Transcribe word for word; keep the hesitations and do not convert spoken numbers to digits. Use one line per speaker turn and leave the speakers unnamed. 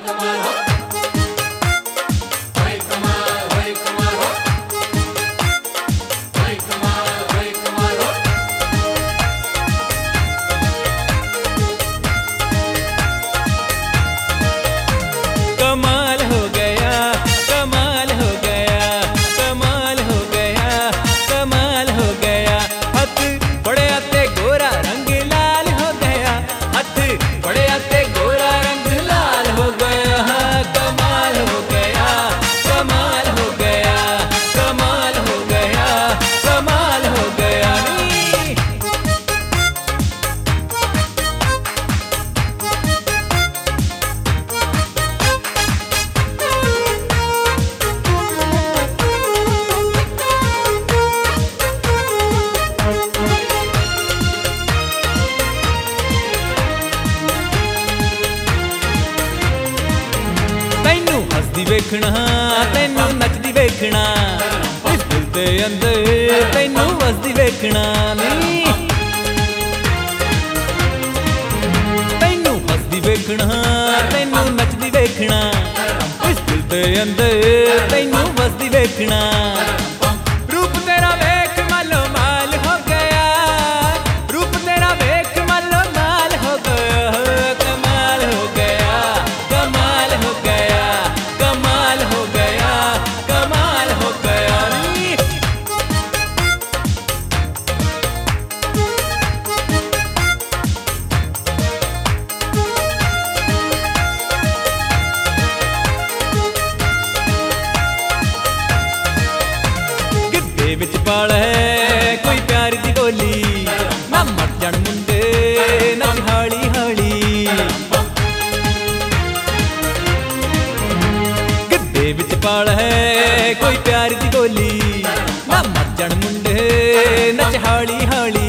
वेखना तैनू नचदी वेखना इस दिल दे अंदर तैनू वसदी वेखना नी तैनू हसदी वेखना तैनू नचदी वेखना इस दिल दे अंदर तैनू वसदी वेखना रूप तेरा वेख मालो माल हो गया रूप तेरा वेख मालो माल हो गया कमाल हो गया कमाल हो गया विच पाल है कोई प्यार दी गोली ना मर जान मुंडे नच हाली हाली गिद्धे विच पाल है कोई प्यार दी गोली ना मर जान मुंडे नच हाली हाली